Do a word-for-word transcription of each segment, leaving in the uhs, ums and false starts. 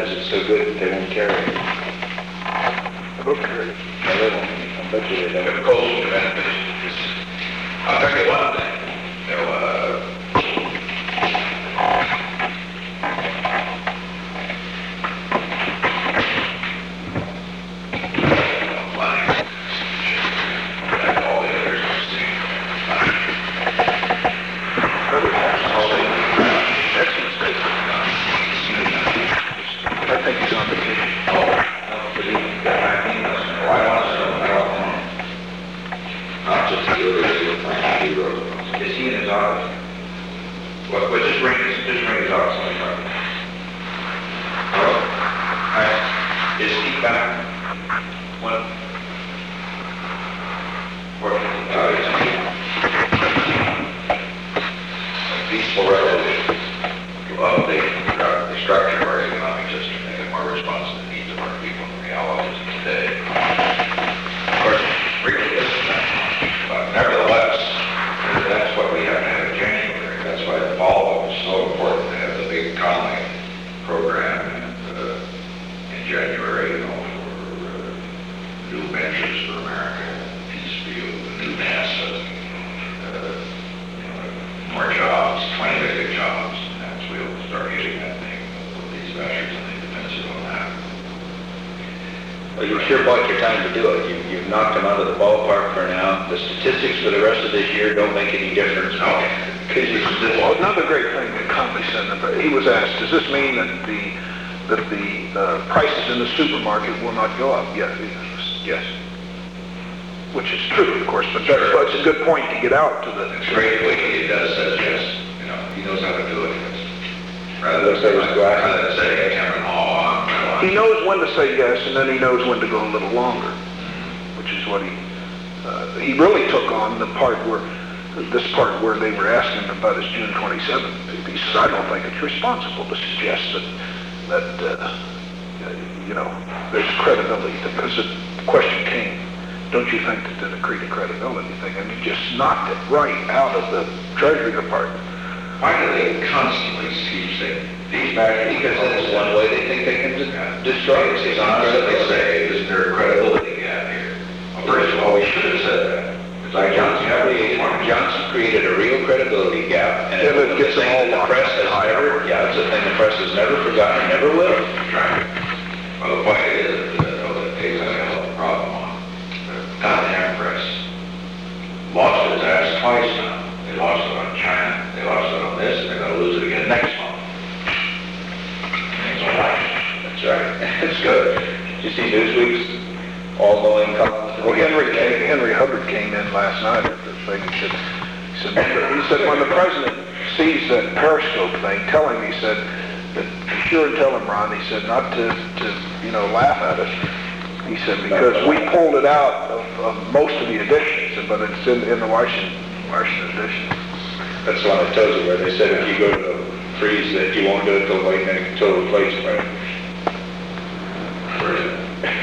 is it so good that they won't carry it? Look at it. No, they won't. I bet you they The don't. coastal benefit is, I'll tell you one thing, you know, uh, I think he's on vacation. not just the other day, we're planning to do road. Is he in his office? Well, well, just bring his, just bring his office, let me try. Hello? Hi. Is he back? What? What? Uh, is he? A peaceful resolution to update the structure of our economic system, make it more responsive to the needs of our people and realities of today. Of course, really isn't that much, but nevertheless, that's what we have to have in January. That's why the fall was so important to have the big Conley program and, uh, in January, you know, for uh, new ventures for America, Peaceview, the new NASA, uh, you know, more jobs, twenty million jobs, and that's we'll start hitting that thing with these measures, and they depends on that. Well, you sure bought your time to do it. You, you've knocked them out of the ballpark for now. The statistics for the rest of this year don't make any difference. Okay. Because you, Well, another great thing that Conley said, that he was asked, does this mean that the, that the uh, prices in the supermarket will not go up? Yes, yes. Which is true, of course, but that's, Sure. that's a good point to get out to the... It's great what he does, says yes, you know, he knows how to do it. Rather Looks like than, he's glad. rather than say, Cameron, oh, I'm He knows when to say yes, and then he knows when to go a little longer, which is what he, uh, he really took on the part where, this part where they were asking him about his June twenty-seventh. He says, I don't think it's responsible to suggest that, that, uh, you know, there's credibility, because the question came, don't you think that the create a credibility thing? And he just knocked it right out of the Treasury Department. Why do they constantly keep saying these measures? because that's one way they think they can de- destroy us. It's constantly say, isn't there a credibility gap here? Well, first of all, we should have said that. It's like Johnson, Johnson created, Johnson created a real credibility gap, and Yeah, it's but it the gets them thing all that the locked press has high never, up. yeah, it's a thing the press has never forgotten and never will. Right. Well, the point is, that uh, that takes a hell of a problem on. The Continental Press lost its ass twice now. They lost it on China, they lost it on this, and they're gonna lose it again next month. Things are like, That's right. It's good. Did you see Newsweek's all-knowing column? Well, Henry came, Henry Hubbard came in last night after the thing, he said, he said, he said, when the president sees that Periscope thing, tell him, he said, that, be sure and tell him, Ron, he said, not to, to, you know, laugh at us. He said, because we pulled it out of, of most of the editions, but it's in, in the Washington, Washington edition. That's the one that tells you where they said if you go to the freeze that you won't do it till late night, until the plate's right. where is it?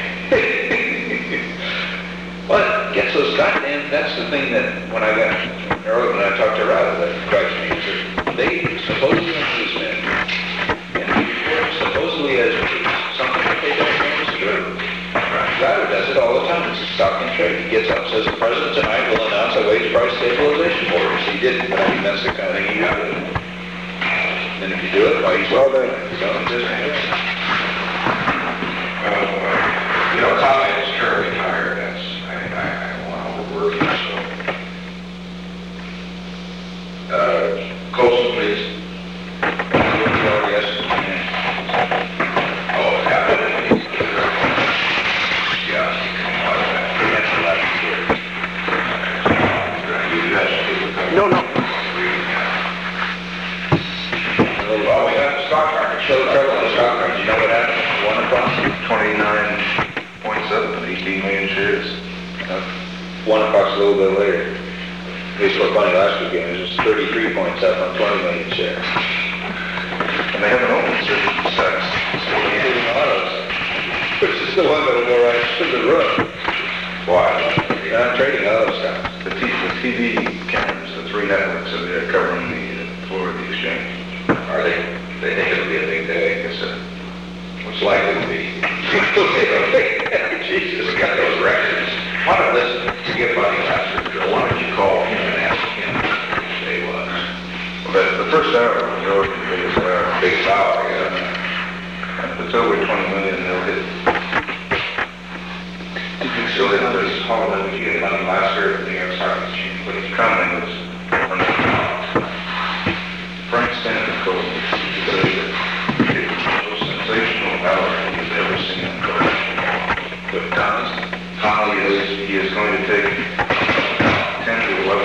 What gets those goddamn, that's the thing that when I got, earlier when I talked to Rod, that strikes me, is that they supposedly newsmen, and report supposedly as something that they don't know is true. Ryder does it all the time. It's a stock and trade. He gets up and says, the president tonight will announce a wage price stabilization board. He didn't, but I mean, that's the kind of thing you got to do. And if you do it, why he's Well, then, so just, Well, uh, you know, Conley is terribly tired, that's, I, I, I don't want to overwork him, so. Uh, Colson, please. yes. Oh, yeah. Yeah, come on, man. That's the last year. You have to do it. No, no. Well, we got the stock market, show the trouble on the stock market, you know what happened? One o'clock? twenty-nine point seven, eighteen million shares. Uh, One o'clock's a little bit later. At least what funny last weekend, it was just thirty-three points up on twenty million shares. And they haven't opened since six. Including autos, which is the one that'll go right to the roof. Why? I'm trading auto stocks. The T, the T V cameras, the three networks that they're covering the uh, floor of the exchange. Are they, they think it'll be a big day? Yes, sir. What's the first hour is always the biggest hour. Biggest hour, yeah. And if it's over twenty million, they'll hit. Did you So see that that? there's holiday, we get money last year, the New York Stock Exchange, but it's coming, was from the Frank Stanton told me, he said that it was the most sensational hour he's ever seen in professional law. But Thomas, Connolly is, he is going to take ten to eleven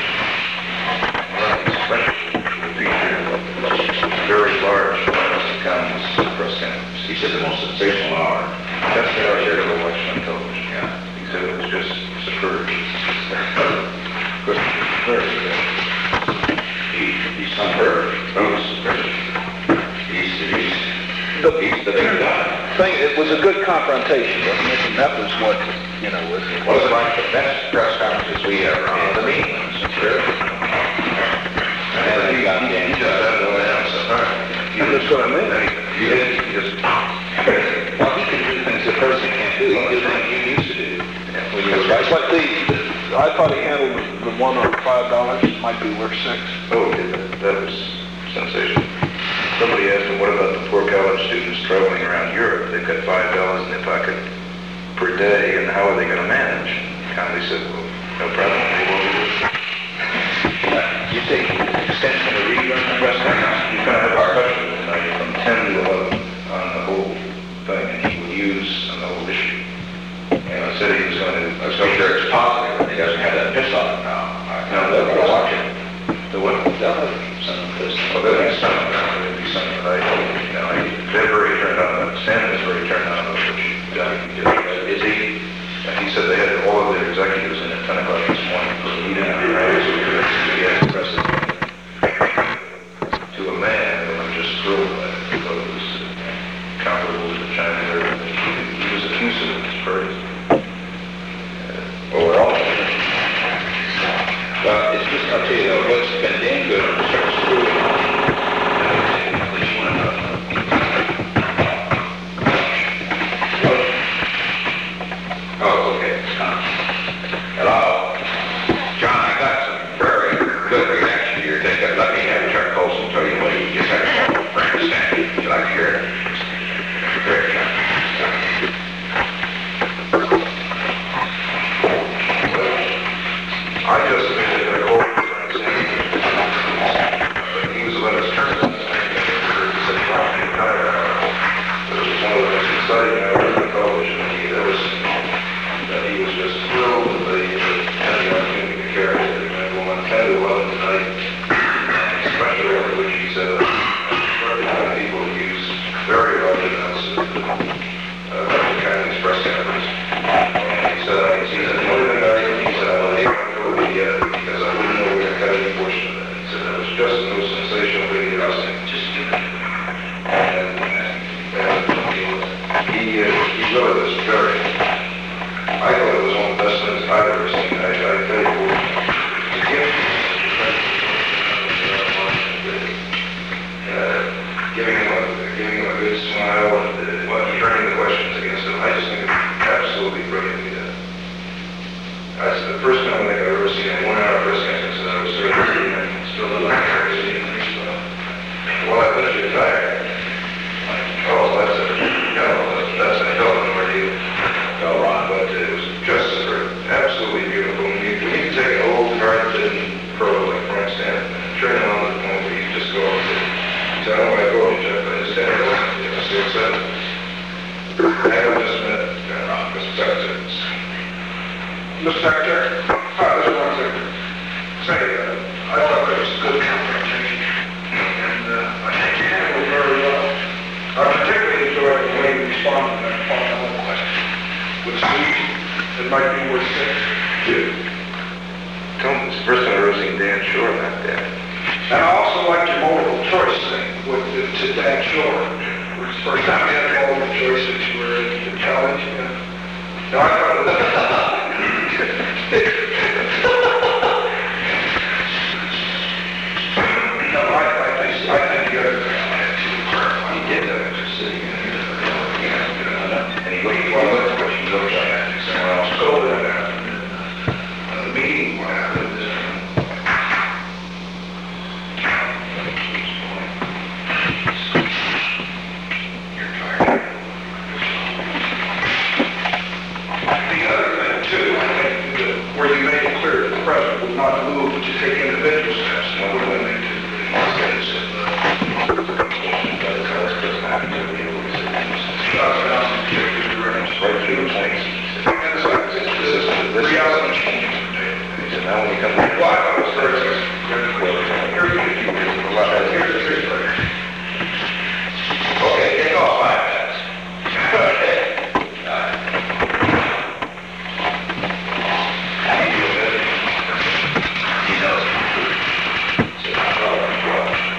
special to feature very large finance accountants press conference. He said the most sensational hour. That's the hour you're going to watch on television. Yeah. He said it was just superb. Good. Very good. He, he's unheard. He's, he's, he's, The he's the big guy. thing, it was a good confrontation, wasn't it? And that was what, you know, was. Well, it's like the best press conferences we ever had. The meeting ones. Sure. And he, he, he just had no answer. And that's what I mean. He did, he just, well, he can do things a person can't do. He did things you used to do. When you were It's vice like the, I thought he handled the one on five dollars, might be worth six. oh, did that, that was sensational. Somebody asked him, what about the poor college students traveling around Europe? They've got five dollars in their pocket per day, and how are they gonna manage? Connolly said, well, no problem, they will do it. You take extension of rerun of press conference. He's gonna have a special tonight from ten to eleven on the whole thing, and he will use on the whole issue. And I said he was gonna, I was so sure it's positive, and he doesn't have that piss on him now. I no, know they'll they're watch watching. it. The what? They'll have some of this. Well, there'll be some, there'll be some, but I, you know, I- they're very turned on, Stan is very turned on, with what you done. Is he? And he said they had all of their executives in at ten o'clock this morning for a meeting, right? So he has the president. To a man, and I'm just thrilled by it, because it was comparable to the China era. He was effusive in his praise. Well, we're all. Well, it's just, I'll tell you though, what's been damn good on the search through it. Oh, okay. Hello? John, I got some very good reaction to your thing, but let me have Chuck Colson tell you what he just had to tell Frank Stanley. Would you like to hear it? Very good. I just made a call to Frank Stanley. But he was about as turned on as I said, "Wow, the entire hour." But it was one of the most exciting hours on television that he had ever seen. That he was just thrilled that they had the opportunity to carry it. They went on ten to eleven tonight, especially after which he said, "Very people use very large amounts of uh, medical kind of express cameras." And he said, "I see that the only thing I he said, I will hate to go with the uh, because I wouldn't know we were going to cut any portion of that." He said, "That was just the most sensational video I've seen." Just do it. And, and he, uh, he really was very, I thought it was one of the best things I've ever seen. I, I tell you, the gift, uh, giving him a, giving him a good smile and uh, what, turning the questions against him, I just think it's absolutely brilliant. That's the first time I think I've ever seen a one-hour press conference that I was so busy and still a little crazy and things like that. Well, I bet you're tired. Oh, that's a, you know, that's a hell of an ordeal. Go, Ron. But it was just absolutely beautiful. When you, when you take an old hard-bitten pro like Frank Stanton and turn him on to the point where you just go over there. He said, "I don't want to go over Jeff, but his dad doesn't. You know, so it's that. I have just met uh, Mister Secretary. Mister Secretary? Hi, this is Ron Secretary. Say, uh, I thought that was a good confrontation. And uh, I think you handled it very well. I particularly enjoyed the way you responded to that fundamental question. With Steve, it might be worth six. Two. Tell me, it's the first time I've ever seen Dan Shore like that. And I also liked your multiple choice thing with the, to Dan Shore. It was the first time you had multiple choice that you were in the challenge. Yeah. No, I thought it was... No, I, I think, I think the other thing I had to clarify. He did that, just sitting in here. And he looked, well, looked at what she looked at, and someone else told her that. And the meeting, what happened, uh,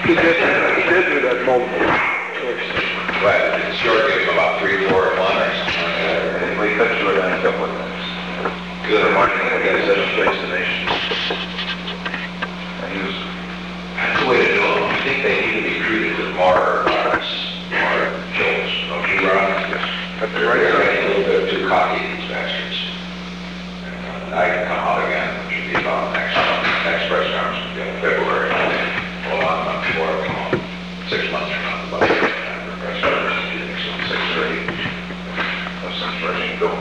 He did, he did do that multiple. But it's short, give him about three, four, and one or something like that. And we cut short on a couple of things. Good. Marketing, I guess, that's destination. And he was, That's the way to do them. I think they need to be treated with more, uh, more jolts. Don't you, Ron? That's They're right, they're sir. getting a little bit too cocky, these bastards. And, uh, I can come out again, which will be about next, next press conference, will be in February. Well, I'm not before I come home. Six months from now, about the time for press conference, so six thirty. of some rushing going.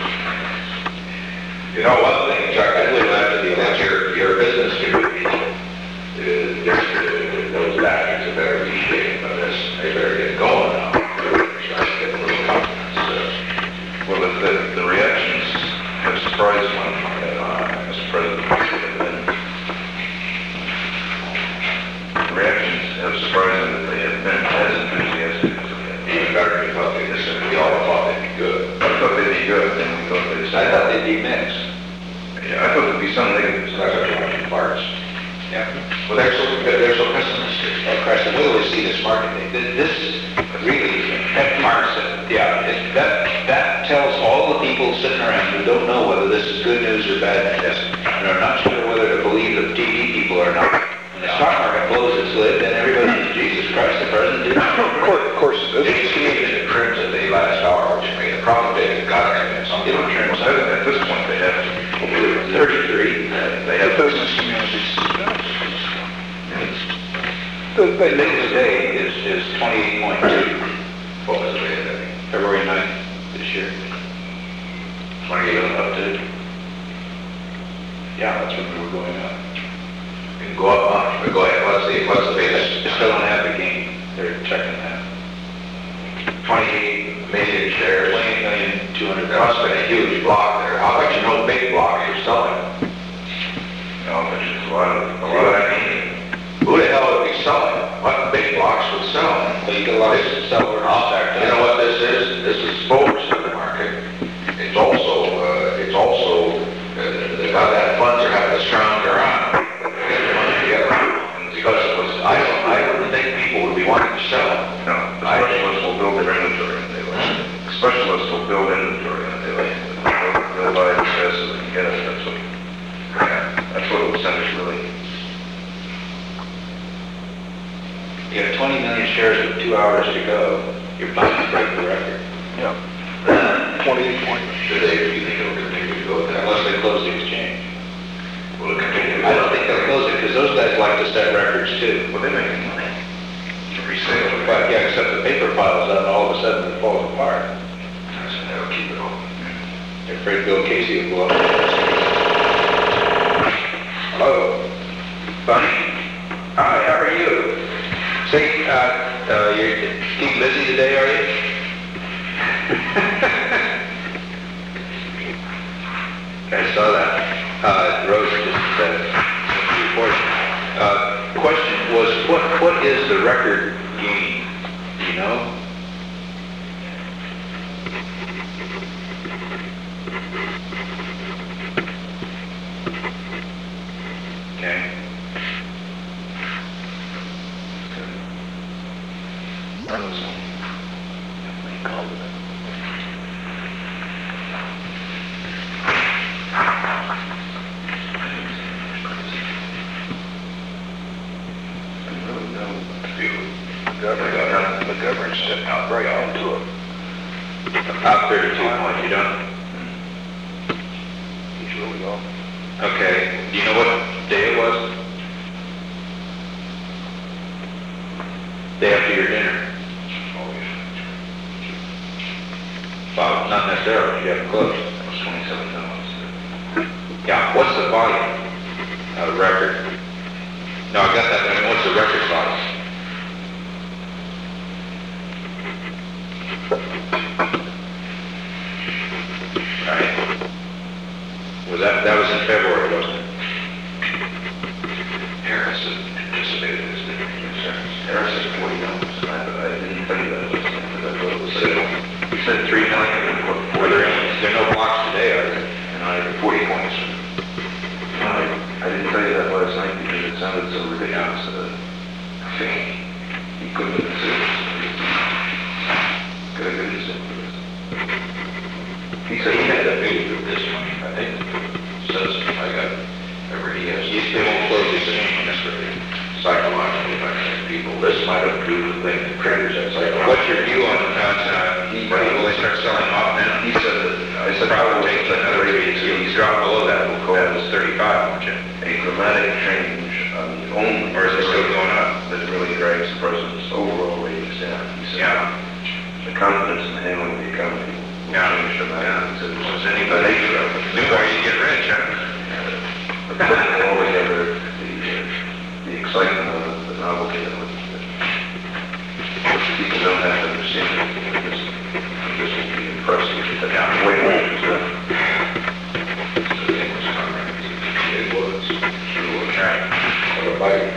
You know, one thing, Chuck, I believe after the election, your, your business community, uh, just, those bastards are better be shaken by this. They better get going now. They're trying to get a little confidence. uh, Well, the, the, the reactions have surprised one, uh, Mister President. And the reactions have surprised them that they have been as enthusiastic as they have. Even better, we thought they, this, we all thought they'd be good. I thought they'd be good, and we thought they'd I thought they'd be mixed. Yeah, I thought there'd be some negatives. It's not such a bunch of parts. Yeah. Well, they're so, they're so pessimistic. Oh, Christ, and wait till they see this market. They- This really, that Mark said, yeah, it- that, that tells all the people sitting around who don't know whether this is good news or bad news, and are not sure whether to believe the T V people or not. When the stock market blows its lid, then everybody says, Jesus Christ, the president did not. Of course, of course it They is. just came in the trims at the last hour, which made a profit they got to come in. Some people trim Well, at this point, they have to. thirty-three. They The have business communities. The date today is, is twenty-eight point two. What was the date today? February ninth this year. twenty-eight up to? Yeah, that's when we were going up. You can go up much, but go ahead, what's the, what's the base? I still don't have the gain. They're checking that. twenty-eight million shares. twenty-eight million, two hundred. That must have been a huge block there. How about you know big blocks are selling? No, but it's a lot of, a lot of, I mean, Who the hell would be selling? What big blocks would sell? Well, you get a lot of sellers off there. You know what this is? This is forward to the market. It's also, uh, it's also, uh, the about that funds are having to scrounge around. Get the money together. And because it was, I don't, I wouldn't think people would be wanting to sell. no, the specialists will build their inventory and they like. Specialists will build inventory and they like. They'll, they'll buy it as fast as they can get it, that's what, yeah, that's what it was sent us really. You have twenty million shares with two hours to go. You're bound to break the record. Yeah. Twenty-eight point. Do they, do you think it'll continue to go with that? Unless they close the exchange. Will it continue? I don't think they'll close it, because those guys like to set records too. Well, they're making money. The resale. But, yeah, except the paper piles up, and all of a sudden it falls apart. So they'll keep it open. They're afraid Bill Casey will go up. Hello? Bunny? Hi, how are you? Say, uh, uh, you're keep busy today, are you? I saw that. Uh, Rose just, uh, reported. Uh, question was, what, what is the record gain? Do you know? Okay. Government, the government stepped out right onto it. About thirty-two points, you don't? He's really off. Okay, do you know what day it was? Day after your dinner? Well, not necessarily, you haven't closed. That was twenty-seven dollars. Yeah, what's the volume? Uh, record? No, I got that, but I mean, what's the record volume? Right? Was that, that was in February, wasn't it? Harris anticipated this, didn't he? Harris is forty dollars. I, I didn't tell you that. I thought it was, uh, you said three million and what, Are four there, there? any- there are no blocks today, are there? And I, forty points. I, I didn't tell you that last night because it sounded so ridiculous. Uh, nineteen, he couldn't have been serious. Could have been serious. He He said he had had that that big group this money, I think, says, I got, ever he has. You still won't close this thing. That's right. Psychologically, I think people, this might have do the thing that triggers that psychological. What's your view on, on, uh, he, will they start selling off now? He said that, I said, Probably probably take another eighty, you you drop below that, we'll call this thirty-five, won't you? a dramatic change on the only. Or is it still going up? That really drags the president's overall ratings down. He said, Yeah. the confidence in handling the economy will Yeah. change dramatically. He said, Was "Was anybody, nature of it." the more you get rich, huh? But putting all together, the, uh, the excitement of it, the novelty of it, that people don't have to understand it, that this, this will be impressive. That Yeah. way more is that. It was coming. It was, sure was. Right. What a bite.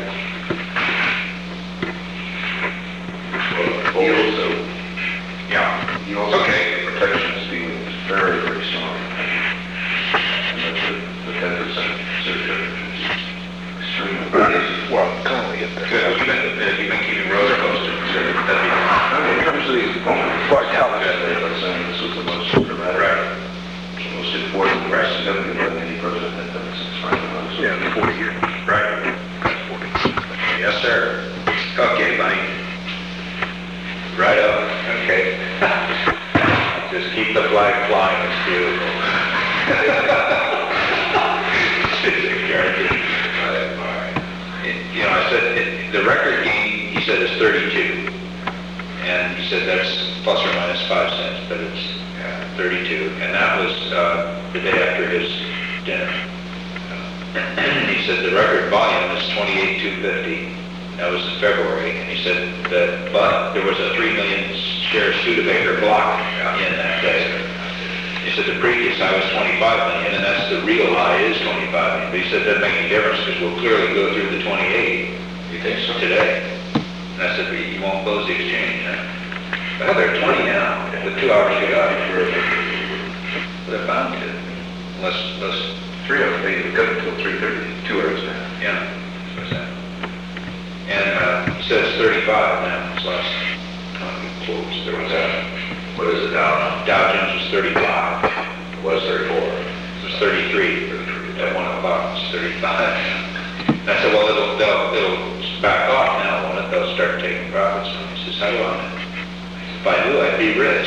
He also, Yeah. he also, Okay. protectionist feeling is very, very strong. And that the, the ten percent surcharge is extremely. Well, Conley hit that. Good, have you been, have you been keeping roller coasters? That'd be, I mean, in terms of the vitality, Good. I was saying this was the most dramatic, right. the most important, right, significant that any president had done since Franklin Roosevelt. Yeah, in forty years. Right. Yes, sir. Okay, buddy. Right up. Okay. Just keep the flag flying, it's beautiful. Guaranteed. It- You know, I said, it- the record gain, he said, is thirty-two. And he said that's plus or minus five cents, but it's uh, thirty-two. And that was uh, the day after his dinner. He said the record volume is twenty-eight two fifty. That was in February. And he said that, but there was a three million share Studebaker block in that day. He said the previous high was twenty-five million, and that's the real high is twenty-five million. But he said that doesn't make any difference because we'll clearly go through the twenty-eight You think so? today. And I said, but you won't close the exchange, huh? Well, they're twenty now, the two hours you got. They're bound to, unless, unless, Three of them, they cut until three thirty, two hours now. yeah. That's what I said. And, uh, he says thirty-five now, it's last time we closed, there was a, What is it now? Dow Jones was thirty-five, It was thirty-four. it was thirty-three, at one o'clock, it's thirty-five. And I said, well, it'll, they'll, it'll back off now, won't it? They'll start taking profits from it. He says, how do I know? If I knew, I'd be rich.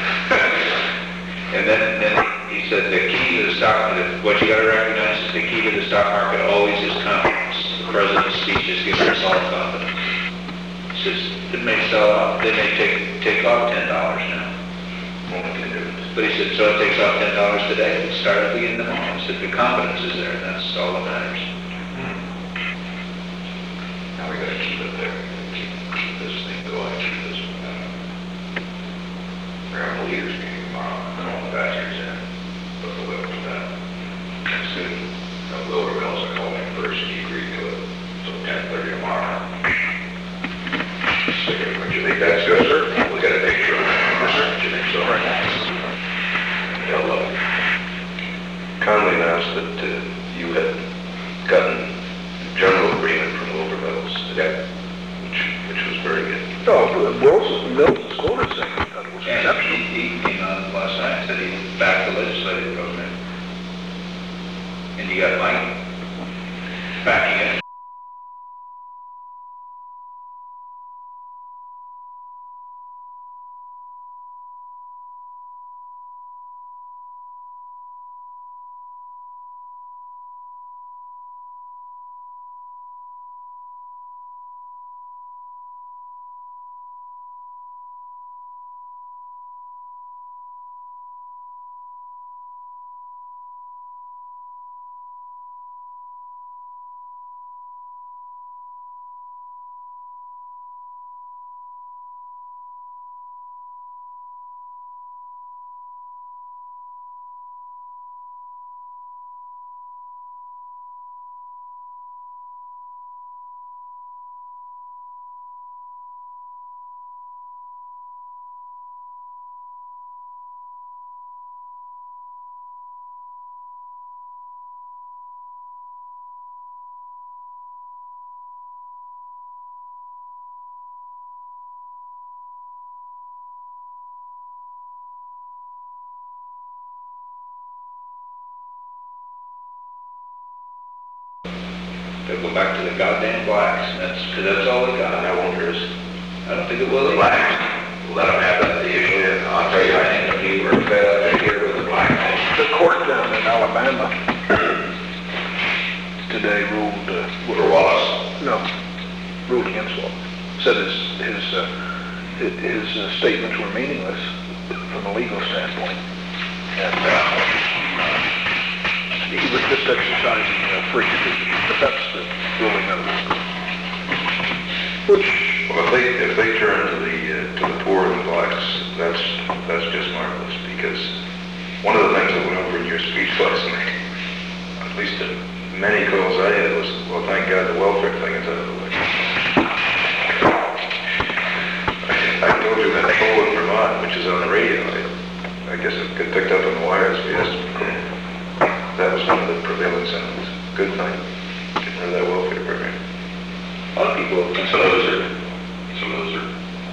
And then, then he said, the key to the stock, market, what you gotta recognize is the key to the stock market always is confidence. The president's speech is giving us all confidence. He says, it may sell off, they may take, take off ten dollars now. Won't make any difference. But he said, so it takes off ten dollars today, it started at the beginning of the month. He said, the confidence is there, and that's all that matters. Now we gotta keep it there. Keep, keep this thing going, keep this, uh, we're having a leaders meeting tomorrow. I don't know if that's in, but the will for that. That's good. Now, Wilbur Mills, I called him first, and he agreed to it, so ten thirty tomorrow. So, what you think that's good, sir? We gotta make sure. Yes, sir. What you think so? They'll love it. Conley announced that uh, you had gotten general agreement from Wilbur Mills. Yeah. Which, which was very good. Oh, Wilson, Mills quoted saying that it was And exceptional. he, he came on last night and said he backed the legislative program. And you got Mike backing it. They'll go back to the goddamn blacks, and that's, because that's all they got. I wonder is, I don't think it will. the blacks, let them have that issue. And I'll tell you, I think the people are fed up to here with the black thing. The court down in Alabama today ruled, uh, For Wallace. no, ruled against Wallace. Said his, his, uh, his his, uh, statements were meaningless from a legal standpoint. And, uh, he was just exercising uh, free speech, but that's the ruling of the court. Which, Well, if they, if they turn to the, uh, to the poor and the blacks, that's, that's just marvelous, because one of the things that went over in your speech last night, at least in many calls I had, was, well, thank God the welfare thing is out of the way. I, I told you that poll in Vermont, which is on the radio, I, I guess it got picked up on the wires, but yes, that was one of the prevailing sentiments. Good thing, getting rid of that welfare program. A lot of people have It's a considered loser. It's a loser.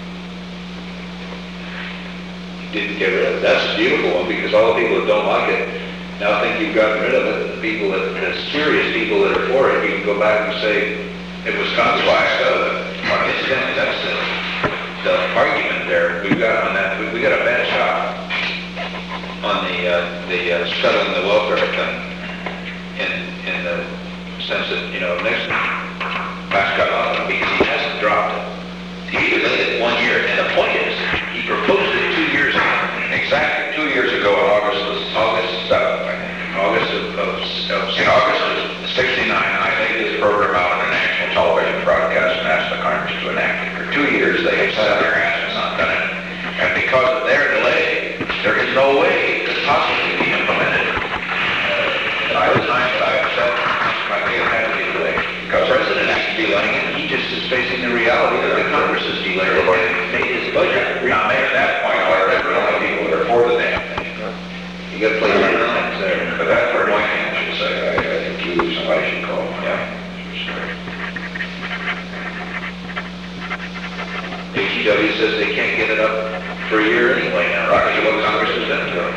didn't get rid of it. That's a beautiful one, because all the people that don't like it now think you've gotten rid of it. The people that, the serious people that are for it, you can go back and say, it was Congress. Why I said that. Incidentally, that's the, the argument there. We've got on that, we, we got a bad shot on the, uh, the uh, settling the welfare thing in, in the sense that, you know, Nixon passed got off on it because he hasn't dropped it. He delayed it one year, and the point is, he proposed it two years ago. Exactly two years ago in August, August seventh, I think. August of, of, of In August of sixty-nine, I laid this program out on a national television broadcast and asked the Congress to enact it. For two years, they have sat their ass and not done it. And because of their delay, there is no way it could possibly be implemented. Uh, I was time that I have said, I think it had to be delayed. the president is delaying it, he just is facing the reality that the Congress is delaying it. And made his budget. We're not making that point, however, there are only people that are for the damn thing. You gotta play your lines there. But that's where my hand should say, I, I think you, somebody should call him. Yeah. H E W says they can't get it up for a year anyway now, right, because of what Congress has done to them.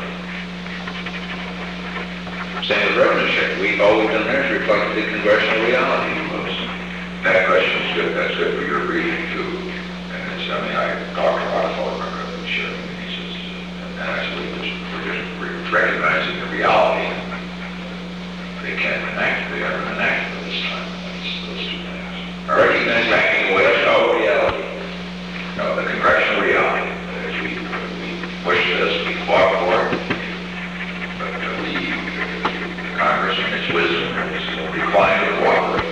Same with revenue share. We, all we've done there is reflect the congressional reality. That question is good, that's good for your reading too. And it's, I mean, I talked to a lot of folks about revenue sharing, and he says, and actually, just, we're just re- recognizing the reality. They can't enact, they haven't enacted it this time, that's those two things. I recognize backing away, oh, reality. No, the congressional reality. If we, we wish this, we fought for it. But uh, we, the Congress in its wisdom is declined to cooperate.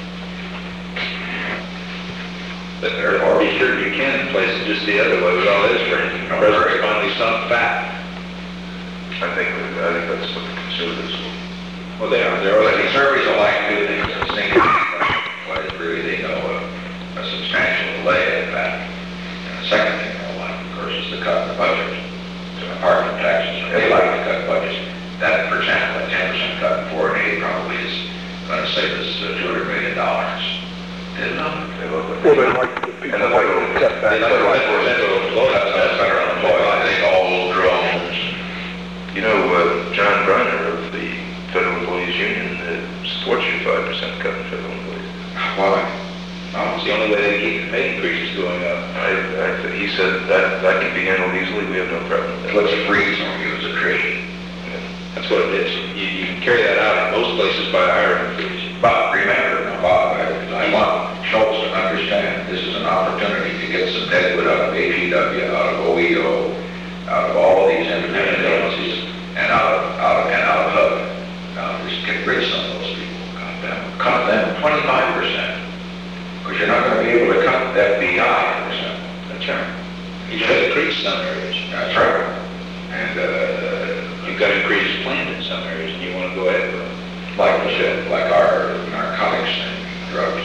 But therefore, be sure you can place it just the other way with all this, for instance, President finally sunk fat. I think, that- I think that's what the conservatives will. Well, they are, they're The already, conservatives will like to do things at the same time, but really they know a, a substantial delay in that. And the second thing they'll like, of course, is to cut the budget, to apart from taxes. They like to cut budgets. That, for example, a ten percent cut in foreign aid probably is going to save us uh, two hundred million dollars. Didn't know. They look at well, they like, the people like to cut back. they like to cut federal employees. That's better on the boy. I think all drones. You know, uh, John Brunner of the Federal Employees Union uh, supports your five percent cut in federal employees. Why? Oh, it's the only way they keep the pay increases going up. I, I, he said that, that can be handled easily, we have no problem with that. Let's freeze and use attrition. That's what it is. You, you can carry that out in most places by a hiring freeze. But remember, Bob, I, I want Schultz to understand this is an opportunity to get some deadwood out of H E W, out of O E O, out of all these independent agencies, and out of, out of, and out of H U D. Now, just get rid of some of those people, cut them, cut them twenty-five percent. Because you're not gonna be able to cut F B I percent. That's right. You just increase some areas. That's right. And, uh, You've got increases planned in some areas, and you want to go ahead with them. like we said, like our narcotics and drugs.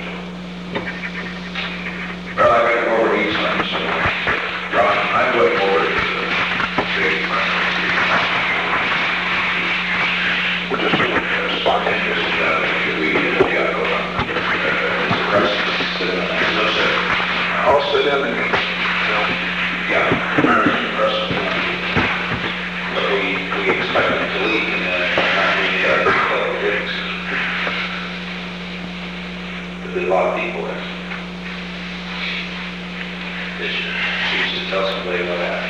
Well, I gotta go over these things, so, John, I'm going over to the big one. We're just spontaneous. Uh, should we, uh, yeah, go on. Uh, is the president sitting on that? No, sir. I'll sit in and, you know, Yeah, the president. But we, we expect them to leave, and uh, not really, uh, politics. Did you choose to tell somebody what happened?